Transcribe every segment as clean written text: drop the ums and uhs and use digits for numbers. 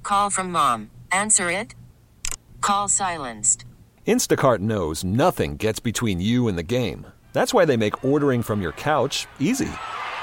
Call from mom. Answer it. Call silenced. Instacart knows nothing gets between you and the game. That's why they make ordering from your couch easy.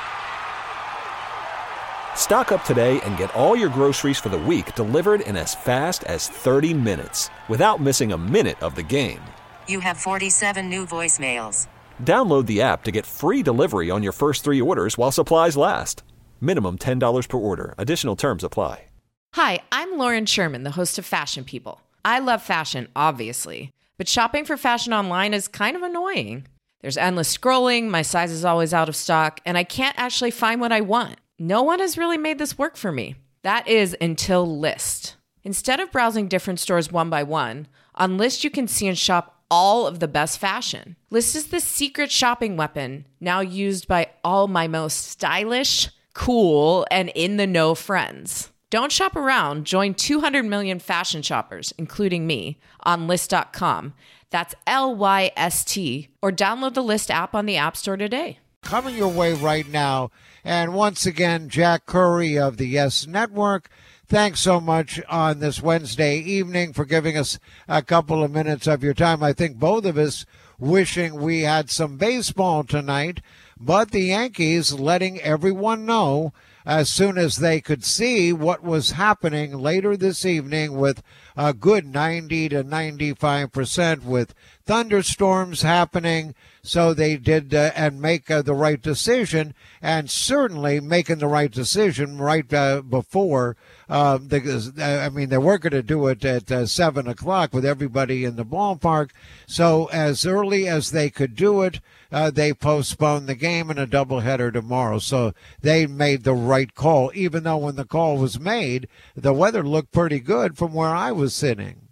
Stock up today and get all your groceries for the week delivered in as fast as 30 minutes without missing a minute of the game. You have 47 new voicemails. Download the app to get free delivery on your first 3 orders while supplies last. Minimum $10 per order. Additional terms apply. Hi, I'm Lauren Sherman, the host of Fashion People. I love fashion, obviously, but shopping for fashion online is kind of annoying. There's endless scrolling, my size is always out of stock, and I can't actually find what I want. No one has really made this work for me. That is until Lyst. Instead of browsing different stores one by one, on Lyst you can see and shop all of the best fashion. Lyst is the secret shopping weapon now used by all my most stylish, cool, and in-the-know friends. Don't shop around. Join 200 million fashion shoppers, including me, on Lyst.com. That's Lyst, or download the Lyst app on the App Store today. Coming your way right now. And once again, Jack Curry of the Yes Network, thanks so much on this Wednesday evening for giving us a couple of minutes of your time. I think both of us wishing we had some baseball tonight, but the Yankees letting everyone know as soon as they could see what was happening later this evening with a good 90 to 95% with thunderstorms happening. So they did and make the right decision, and certainly making the right decision right before. They were going to do it at 7 o'clock with everybody in the ballpark. So as early as they could do it, they postponed the game and a doubleheader tomorrow. So they made the right call, even though when the call was made, the weather looked pretty good from where I was sitting.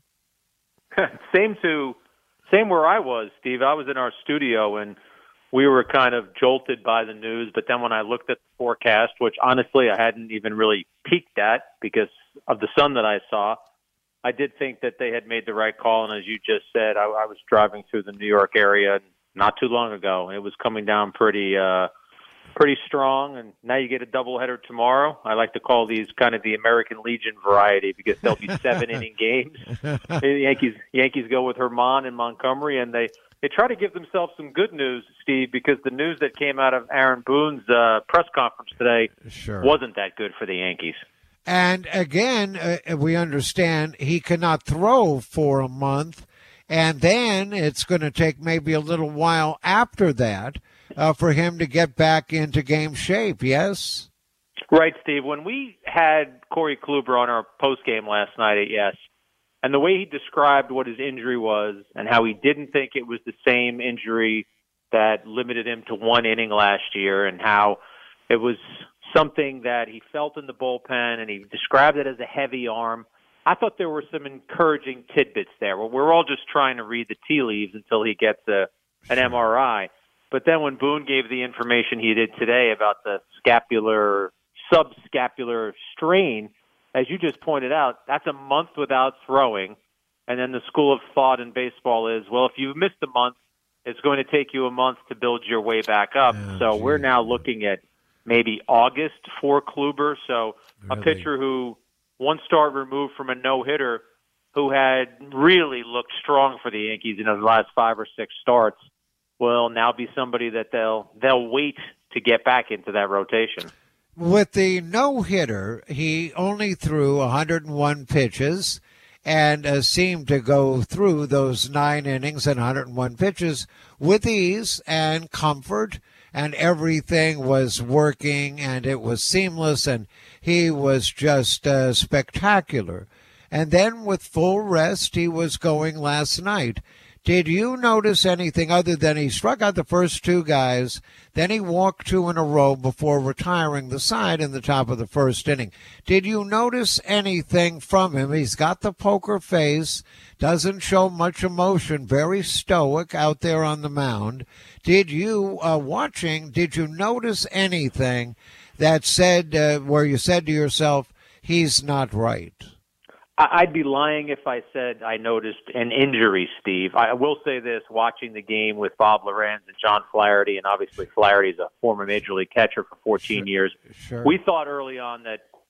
Same where I was, Steve. I was in our studio, and we were kind of jolted by the news. But then when I looked at the forecast, which honestly I hadn't even really peeked at because of the sun that I saw, I did think that they had made the right call. And as you just said, I was driving through the New York area not too long ago. It was coming down pretty strong, and now you get a doubleheader tomorrow. I like to call these kind of the American Legion variety because there'll be 7-inning games. The Yankees go with Herman and Montgomery, and they try to give themselves some good news, Steve, because the news that came out of Aaron Boone's press conference today wasn't that good for the Yankees. And again, we understand he cannot throw for a month, and then it's going to take maybe a little while after that for him to get back into game shape, yes? Right, Steve. When we had Corey Kluber on our postgame last night at Yes, and the way he described what his injury was and how he didn't think it was the same injury that limited him to 1 inning last year and how it was something that he felt in the bullpen, and he described it as a heavy arm, I thought there were some encouraging tidbits there. Well, we're all just trying to read the tea leaves until he gets an MRI. But then when Boone gave the information he did today about the subscapular strain, as you just pointed out, that's a month without throwing. And then the school of thought in baseball is, well, if you've missed a month, it's going to take you a month to build your way back up. We're now looking at maybe August for Kluber. So a pitcher who one start removed from a no-hitter who had really looked strong for the Yankees in his last 5 or 6 starts will now be somebody that they'll wait to get back into that rotation. With the no-hitter, he only threw 101 pitches and seemed to go through those 9 innings and 101 pitches with ease and comfort, and everything was working and it was seamless, and he was just spectacular. And then with full rest, he was going last night. Did you notice anything other than he struck out the first 2 guys, then he walked 2 in a row before retiring the side in the top of the first inning? Did you notice anything from him? He's got the poker face, doesn't show much emotion, very stoic out there on the mound. Did you, did you notice anything that said, where you said to yourself, he's not right? I'd be lying if I said I noticed an injury, Steve. I will say this, watching the game with Bob Lorenz and John Flaherty, and obviously Flaherty's a former Major League catcher for 14 years, we thought early on that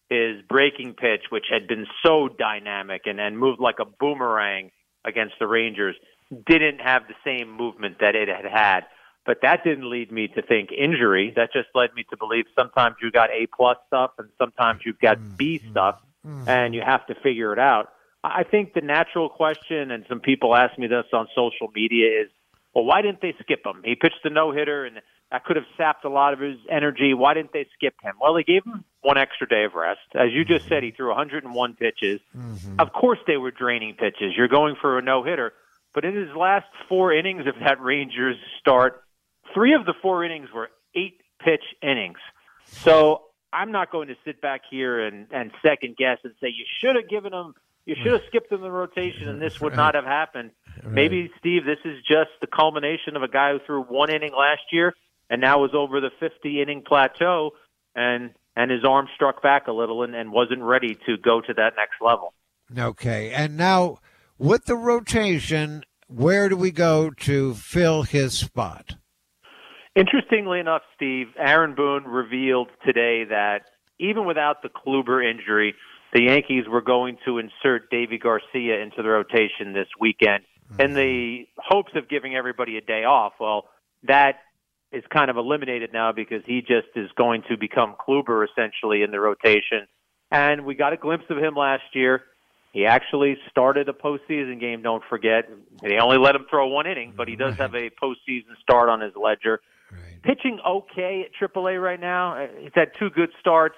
his breaking pitch, which had been so dynamic and moved like a boomerang against the Rangers, didn't have the same movement that it had. But that didn't lead me to think injury. That just led me to believe sometimes you got A-plus stuff and sometimes you've got B stuff, and you have to figure it out. I think the natural question, and some people ask me this on social media, is, well, why didn't they skip him? He pitched a no-hitter, and that could have sapped a lot of his energy. Why didn't they skip him? Well, they gave him one extra day of rest. As you just said, he threw 101 pitches. Of course they were draining pitches. You're going for a no-hitter. But in his last 4 innings of that Rangers start, 3 of the 4 innings were 8-pitch innings. So I'm not going to sit back here and second guess and say you should have given him, you should have skipped him the rotation and this would not have happened. Right. Maybe, Steve, this is just the culmination of a guy who threw 1 inning last year and now is over the 50-inning plateau and his arm struck back a little and wasn't ready to go to that next level. Okay, and now with the rotation, where do we go to fill his spot? Interestingly enough, Steve, Aaron Boone revealed today that even without the Kluber injury, the Yankees were going to insert Deivi Garcia into the rotation this weekend in the hopes of giving everybody a day off. Well, that is kind of eliminated now because he just is going to become Kluber essentially in the rotation. And we got a glimpse of him last year. He actually started a postseason game, don't forget. They only let him throw 1 inning, but he does have a postseason start on his ledger. Right. Pitching okay at AAA right now. He's had 2 good starts,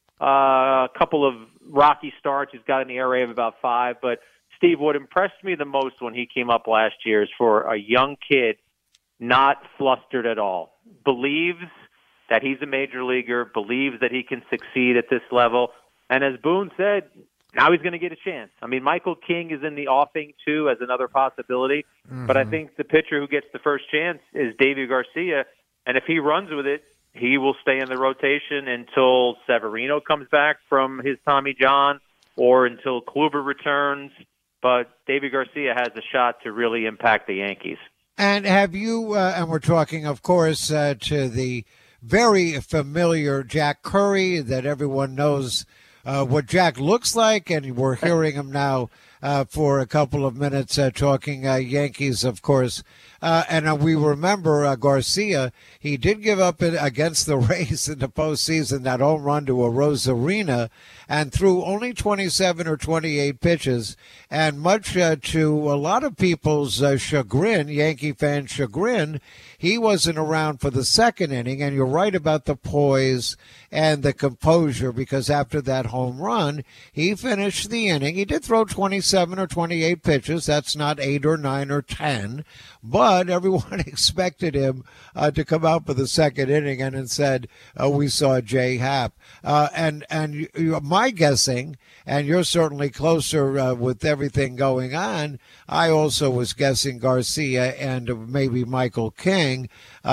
a couple of rocky starts. He's got an ERA of about 5. But, Steve, what impressed me the most when he came up last year is for a young kid, not flustered at all. Believes that he's a major leaguer, believes that he can succeed at this level. And as Boone said, now he's going to get a chance. I mean, Michael King is in the offing, too, as another possibility. But I think the pitcher who gets the first chance is Deivi Garcia. And if he runs with it, he will stay in the rotation until Severino comes back from his Tommy John or until Kluber returns. But Deivi Garcia has a shot to really impact the Yankees. And have you, and we're talking, of course, to the very familiar Jack Curry that everyone knows what Jack looks like, and we're hearing him now for a couple of minutes talking Yankees, of course. And we remember Garcia, he did give up against the Rays in the postseason that home run to a Rosarina and threw only 27 or 28 pitches. And much to a lot of people's chagrin, Yankee fan chagrin, he wasn't around for the 2nd inning. And you're right about the poise and the composure, because after that home run, he finished the inning. He did throw 27 or 28 pitches. That's not 8 or 9 or 10. But everyone expected him to come out for the 2nd inning and said, we saw J. Happ. And my guessing, and you're certainly closer with everything going on, I also was guessing Garcia and maybe Michael King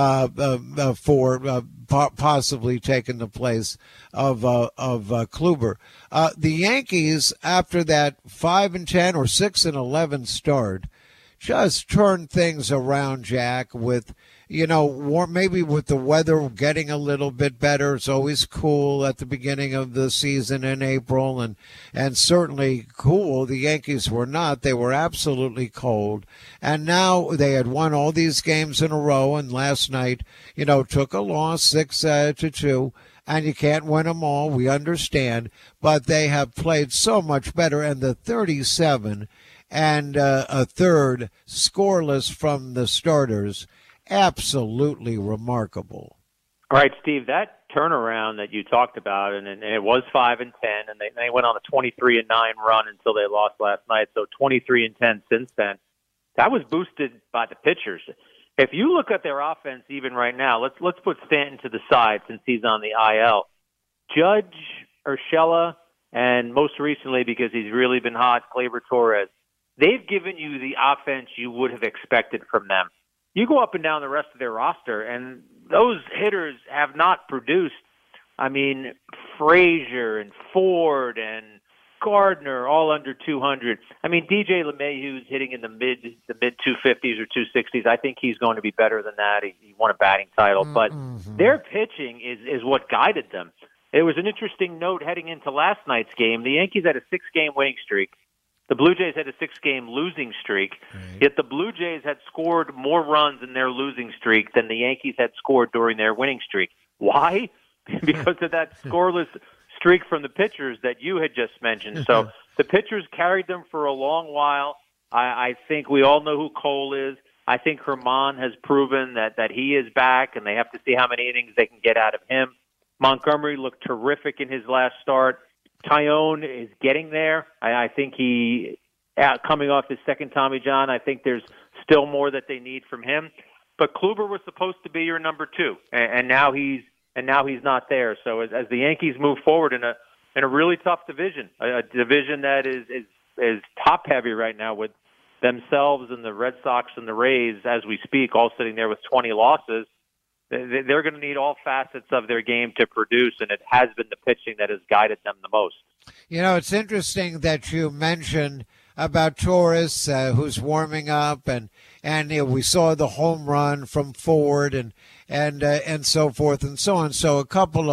for possibly taking the place of Kluber. The Yankees, after that 5-10 or 6-11 start, just turn things around, Jack, with, maybe with the weather getting a little bit better. It's always cool at the beginning of the season in April, and certainly cool. The Yankees were not. They were absolutely cold. And now they had won all these games in a row, and last night, took a loss 6-2. And you can't win them all, we understand, but they have played so much better. And the 37 and a third scoreless from the starters, absolutely remarkable. All right, Steve, that turnaround that you talked about, and it was 5-10, and they went on a 23-9 run until they lost last night. So 23-10 since then. That was boosted by the pitchers. If you look at their offense, even right now, let's put Stanton to the side since he's on the IL. Judge, Urshela, and most recently, because he's really been hot, Gleyber Torres. They've given you the offense you would have expected from them. You go up and down the rest of their roster, and those hitters have not produced. I mean, Frazier and Ford and Gardner, all under 200. I mean, DJ LeMahieu's hitting in the mid 250s or 260s. I think he's going to be better than that. He won a batting title, but their pitching is what guided them. it was an interesting note heading into last night's game. The Yankees had a 6-game winning streak. The Blue Jays had a 6-game losing streak. Right. Yet the Blue Jays had scored more runs in their losing streak than the Yankees had scored during their winning streak. Why? Because of that scoreless streak from the pitchers that you had just mentioned. So the pitchers carried them for a long while. I think we all know who Cole is. I think Herman has proven that he is back, and they have to see how many innings they can get out of him. Montgomery looked terrific in his last start. Tyone is getting there. I think he, coming off his second Tommy John, I think there's still more that they need from him. But Kluber was supposed to be your number 2, and now he's not there. So as the Yankees move forward in a really tough division, a division that is top heavy right now with themselves and the Red Sox and the Rays as we speak, all sitting there with 20 losses. They're going to need all facets of their game to produce, and it has been the pitching that has guided them the most. You know, it's interesting that you mentioned about Torres, who's warming up, and we saw the home run from Ford and so forth and so on. So a couple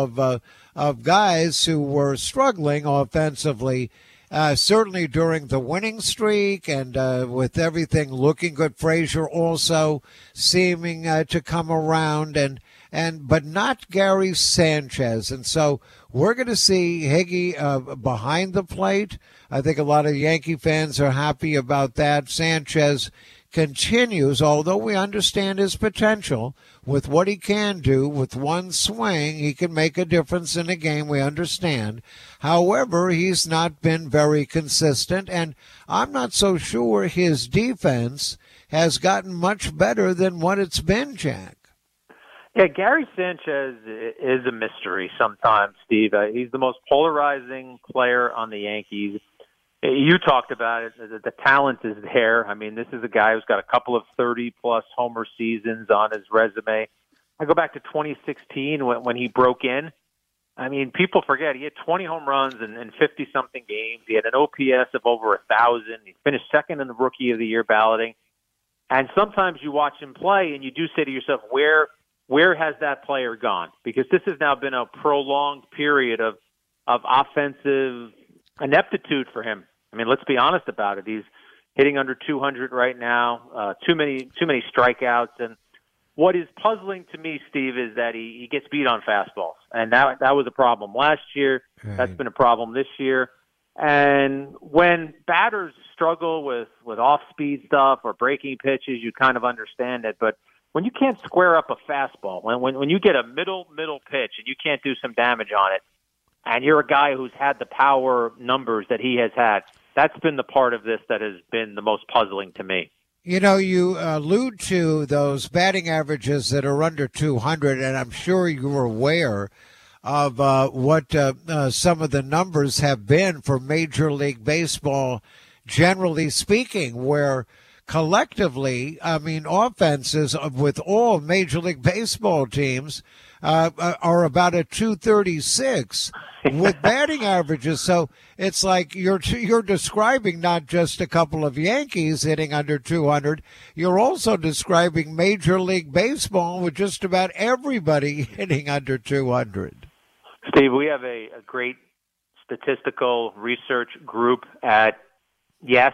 of guys who were struggling offensively, certainly during the winning streak, and with everything looking good. Frazier also seeming to come around, but not Gary Sanchez. And so we're going to see Higgy behind the plate. I think a lot of Yankee fans are happy about that. Sanchez continues, although we understand his potential with what he can do with one swing. He can make a difference in a game, we understand. However, he's not been very consistent, and I'm not so sure his defense has gotten much better than what it's been, Jack. Yeah, Gary Sanchez is a mystery sometimes, Steve. He's the most polarizing player on the Yankees. You talked about it. The talent is there. I mean, this is a guy who's got a couple of 30-plus homer seasons on his resume. I go back to 2016 when he broke in. I mean, people forget he had 20 home runs in 50-something games. He had an OPS of over 1,000. He finished second in the Rookie of the Year balloting. And sometimes you watch him play, and you do say to yourself, where has that player gone? Because this has now been a prolonged period of offensive ineptitude for him. I mean, let's be honest about it. He's hitting under 200 right now. Too many strikeouts. And what is puzzling to me, Steve, is that he gets beat on fastballs, and that was a problem last year. Right. That's been a problem this year. And when batters struggle with off-speed stuff or breaking pitches, you kind of understand it. But when you can't square up a fastball, when you get a middle pitch and you can't do some damage on it, and you're a guy who's had the power numbers that he has had, that's been the part of this that has been the most puzzling to me. You know, you allude to those batting averages that are under 200, and I'm sure you're aware of what some of the numbers have been for Major League Baseball, generally speaking, where collectively, I mean, offenses with all Major League Baseball teams are about a 236 with batting averages. So it's like you're describing not just a couple of Yankees hitting under 200. You're also describing Major League Baseball with just about everybody hitting under 200. Steve, we have a great statistical research group at Yes,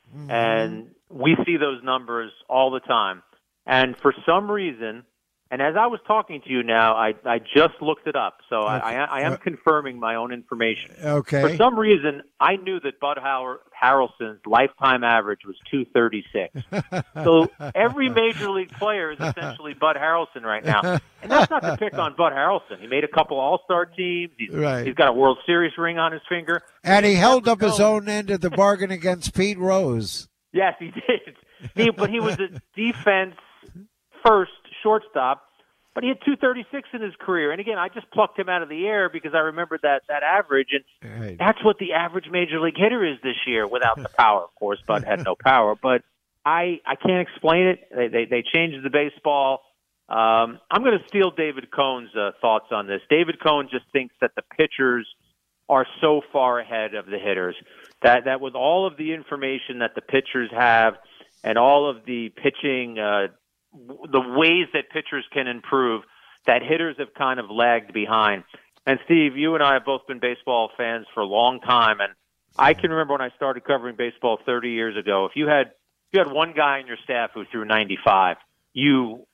and we see those numbers all the time. And for some reason, and as I was talking to you now, I just looked it up. So okay. I am confirming my own information. Okay. For some reason, I knew that Bud Harrelson's lifetime average was 236. So every Major League player is essentially Bud Harrelson right now. And that's not to pick on Bud Harrelson. He made a couple All-Star teams. He's got a World Series ring on his finger. And he held up his own end of the bargain against Pete Rose. Yes, he did. But he was a defense-first shortstop, but he had 236 in his career. And again, I just plucked him out of the air because I remembered that average, and that's what the average Major League hitter is this year without the power. Of course, Bud had no power, but I can't explain it. They changed the baseball. I'm going to steal David Cohn's thoughts on this. David Cohn just thinks that the pitchers are so far ahead of the hitters that with all of the information that the pitchers have and all of the pitching the ways that pitchers can improve, that hitters have kind of lagged behind. And Steve, you and I have both been baseball fans for a long time, and I can remember when I started covering baseball 30 years ago. If you had one guy on your staff who threw 95, you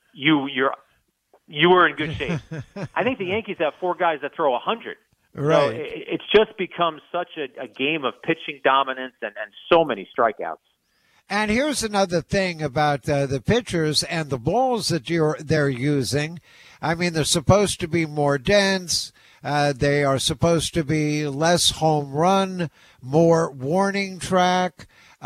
were in good shape. I think the Yankees have 4 guys that throw 100. Right. So it's just become such a game of pitching dominance and so many strikeouts. And here's another thing about the pitchers and the balls that they're using. I mean, they're supposed to be more dense. They are supposed to be less home run, more warning track.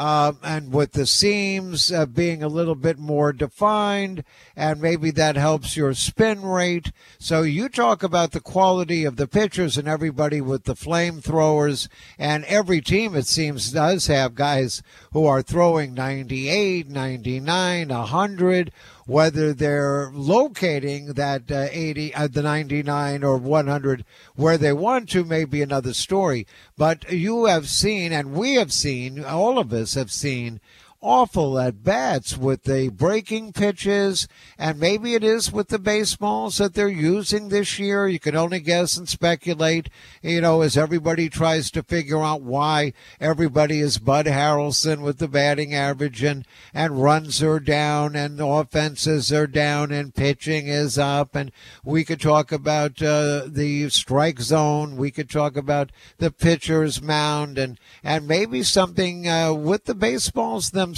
And with the seams being a little bit more defined, and maybe that helps your spin rate. So you talk about the quality of the pitchers and everybody with the flamethrowers, and every team, it seems, does have guys who are throwing 98, 99, 100. Whether they're locating that 80, the 99 or 100 where they want to may be another story. But you have seen, and we have seen, all of us have seen, awful at-bats with the breaking pitches, and maybe it is with the baseballs that they're using this year. You can only guess and speculate, as everybody tries to figure out why everybody is Bud Harrelson with the batting average, and runs are down, and offenses are down, and pitching is up. And we could talk about the strike zone. We could talk about the pitcher's mound, and maybe something with the baseballs themselves,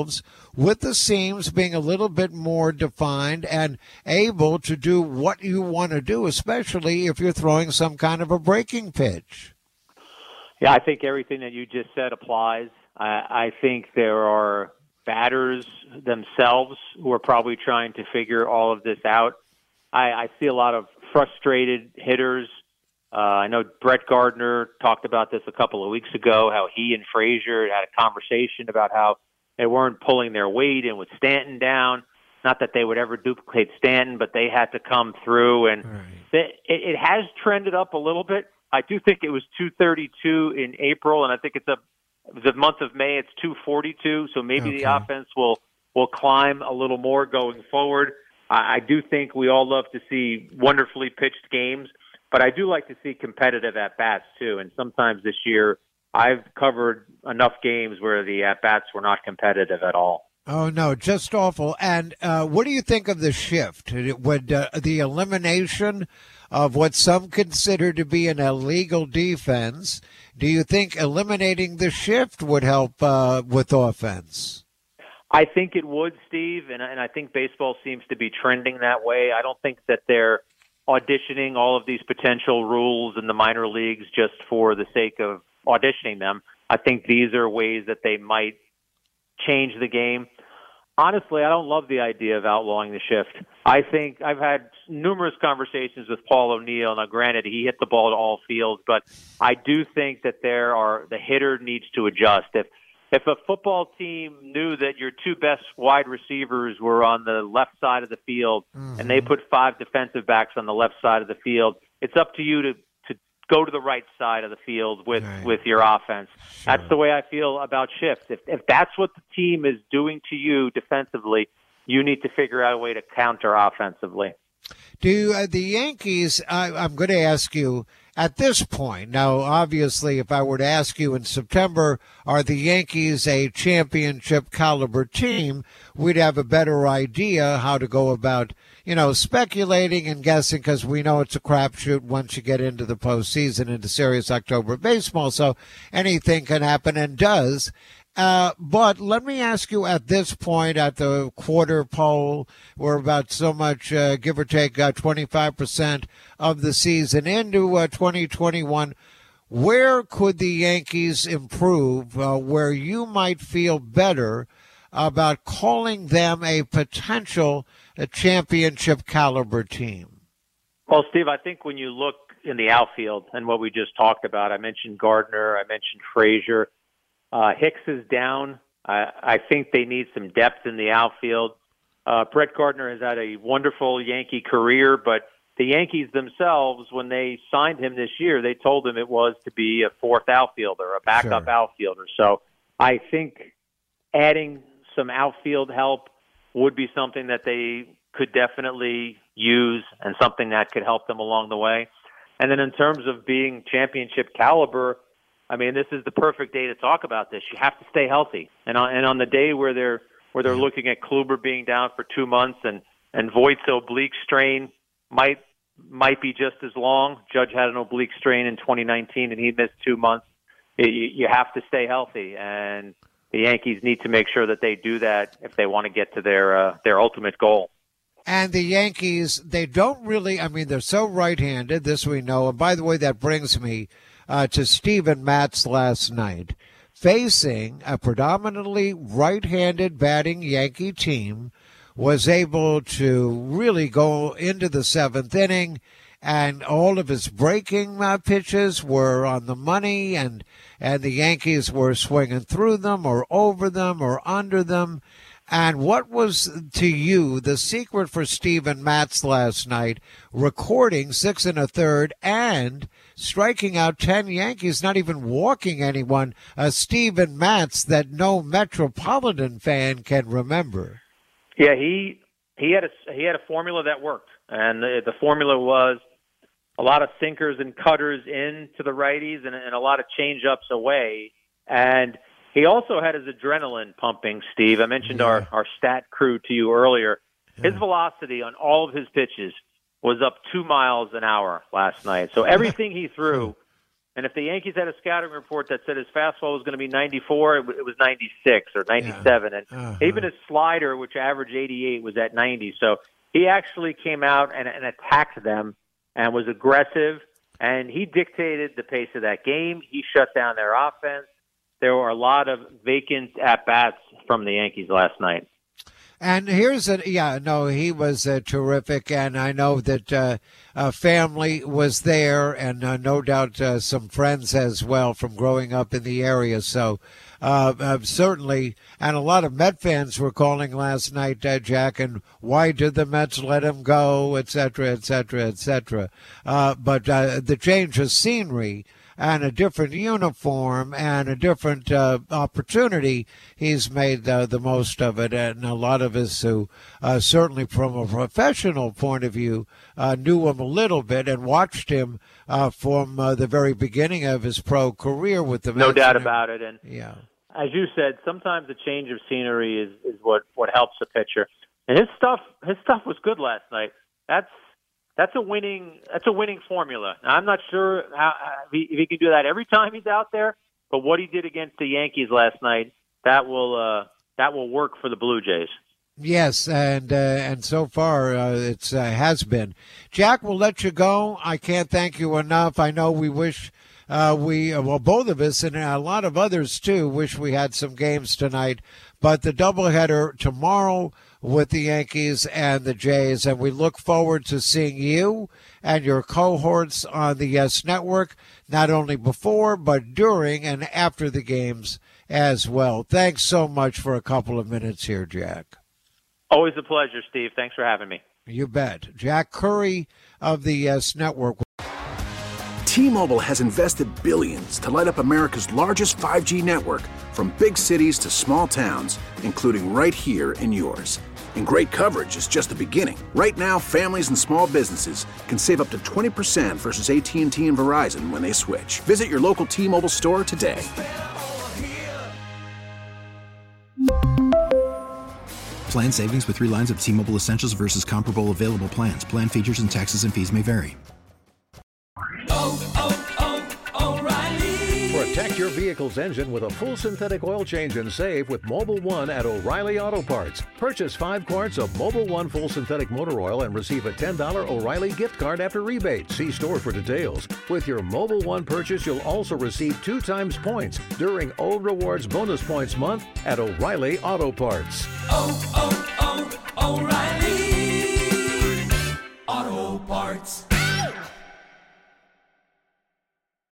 with the seams being a little bit more defined and able to do what you want to do, especially if you're throwing some kind of a breaking pitch. Yeah, I think everything that you just said applies. I think there are batters themselves who are probably trying to figure all of this out. I see a lot of frustrated hitters. I know Brett Gardner talked about this a couple of weeks ago, how he and Frazier had a conversation about how they weren't pulling their weight and with Stanton down. Not that they would ever duplicate Stanton, but they had to come through. And it has trended up a little bit. I do think it was 232 in April, and I think the month of May it's 242. So maybe the offense will climb a little more going forward. I do think we all love to see wonderfully pitched games, but I do like to see competitive at-bats too. And sometimes this year I've covered enough games where the at-bats were not competitive at all. Oh, no, just awful. And what do you think of the shift? Would the elimination of what some consider to be an illegal defense, do you think eliminating the shift would help with offense? I think it would, Steve, and I think baseball seems to be trending that way. I don't think that they're auditioning all of these potential rules in the minor leagues just for the sake of auditioning them. I think these are ways that they might change the game. Honestly, I don't love the idea of outlawing the shift. I think I've had numerous conversations with Paul O'Neill. Now, granted, he hit the ball to all fields, but I do think that the hitter needs to adjust. If a football team knew that your 2 best wide receivers were on the left side of the field and they put 5 defensive backs on the left side of the field, it's up to you to go to the right side of the field with your offense. Sure. That's the way I feel about shifts. If that's what the team is doing to you defensively, you need to figure out a way to counter offensively. Do the Yankees, I'm going to ask you, at this point, now obviously if I were to ask you in September, are the Yankees a championship caliber team, we'd have a better idea how to go about, speculating and guessing, because we know it's a crapshoot once you get into the postseason, into serious October baseball, so anything can happen and does. But let me ask you, at this point, at the quarter poll, we're about so much, give or take 25% of the season into 2021. Where could the Yankees improve, where you might feel better about calling them a potential championship caliber team? Well, Steve, I think when you look in the outfield and what we just talked about, I mentioned Gardner, I mentioned Frazier. Hicks is down. I think they need some depth in the outfield. Brett Gardner has had a wonderful Yankee career, but the Yankees themselves, when they signed him this year, they told him it was to be a 4th outfielder, a backup outfielder. So I think adding some outfield help would be something that they could definitely use and something that could help them along the way. And then in terms of being championship caliber, I mean, this is the perfect day to talk about this. You have to stay healthy. And on the day where they're looking at Kluber being down for 2 months and Voigt's oblique strain might be just as long. Judge had an oblique strain in 2019 and he missed 2 months. You have to stay healthy, and the Yankees need to make sure that they do that if they want to get to their ultimate goal. And the Yankees, they don't really, I mean, they're so right-handed, this we know. And by the way, that brings me to Steven Matz last night, facing a predominantly right-handed batting Yankee team, was able to really go into the seventh inning, and all of his breaking pitches were on the money, and the Yankees were swinging through them or over them or under them. And what was, to you, the secret for Steven Matz last night, recording 6 1/3 and striking out 10 Yankees, not even walking anyone, a Steven Matz that no Metropolitan fan can remember? Yeah, he had a formula that worked, and the formula was a lot of sinkers and cutters in to the righties and a lot of change-ups away. And he also had his adrenaline pumping, Steve. I mentioned our stat crew to you earlier. His velocity on all of his pitches was up 2 miles an hour last night. So everything he threw, and if the Yankees had a scouting report that said his fastball was going to be 94, it was 96 or 97. And even his slider, which averaged 88, was at 90. So he actually came out and attacked them and was aggressive, and he dictated the pace of that game. He shut down their offense. There were a lot of vacant at-bats from the Yankees last night. And here's he was terrific, and I know that family was there, and no doubt some friends as well from growing up in the area. So certainly, and a lot of Met fans were calling last night, Jack, and why did the Mets let him go, et cetera, et cetera, et cetera. But the change of scenery and a different uniform and a different opportunity, he's made the most of it. And a lot of us who, certainly from a professional point of view, knew him a little bit and watched him from the very beginning of his pro career with the Mets. No doubt about it. And as you said, sometimes a change of scenery is what helps a pitcher. And his stuff was good last night. That's a winning formula. Now, I'm not sure if he can do that every time he's out there, but what he did against the Yankees last night, that will work for the Blue Jays. Yes, and so far it has been. Jack, we'll let you go. I can't thank you enough. I know we wish both of us and a lot of others too wish we had some games tonight, but the doubleheader tomorrow with the Yankees and the Jays, and we look forward to seeing you and your cohorts on the Yes Network, not only before, but during and after the games as well. Thanks so much for a couple of minutes here, Jack. Always a pleasure, Steve. Thanks for having me. You bet. Jack Curry of the Yes Network. T-Mobile has invested billions to light up America's largest 5G network, from big cities to small towns, including right here in yours. And great coverage is just the beginning. Right now, families and small businesses can save up to 20% versus AT&T and Verizon when they switch. Visit your local T-Mobile store today. Plan savings with 3 lines of T-Mobile Essentials versus comparable available plans. Plan features and taxes and fees may vary. Protect your vehicle's engine with a full synthetic oil change and save with Mobil 1 at O'Reilly Auto Parts. Purchase 5 quarts of Mobil 1 full synthetic motor oil and receive a $10 O'Reilly gift card after rebate. See store for details. With your Mobil 1 purchase, you'll also receive 2 times points during O Rewards Bonus Points Month at O'Reilly Auto Parts.